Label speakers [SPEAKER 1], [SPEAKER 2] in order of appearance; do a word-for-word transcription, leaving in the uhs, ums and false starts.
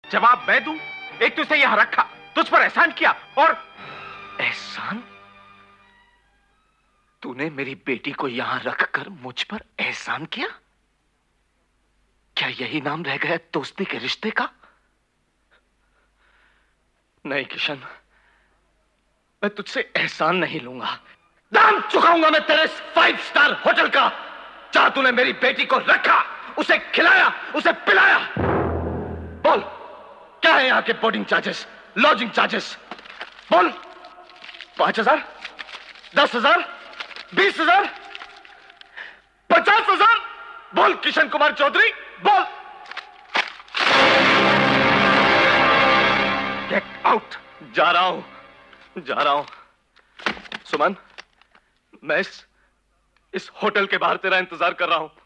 [SPEAKER 1] जवाब मैं दूं? एक तुझसे यहां रखा, तुझ पर एहसान किया और
[SPEAKER 2] एहसान? तूने मेरी बेटी को यहां रखकर मुझ पर एहसान किया? क्या यही नाम रह गया दोस्ती के रिश्ते का? नहीं किशन, मैं तुझसे एहसान नहीं लूंगा। दाम चुकाऊंगा मैं तेरे फाइव स्टार होटल का। जहां तूने मेरी बेटी को रखा, उसे खिलाया, उसे पिलाया। बोल, क्या है यहां के बोर्डिंग चार्जेस, लॉजिंग चार्जेस? बोल, पांच हजार, दस हजार, बीस हजार, पचास हजार? बोल किशन कुमार चौधरी, बोल। Get out. जा रहा हूं, जा रहा हूं। सुमन, मैं इस, इस होटल के बाहर तेरा इंतजार कर रहा हूं।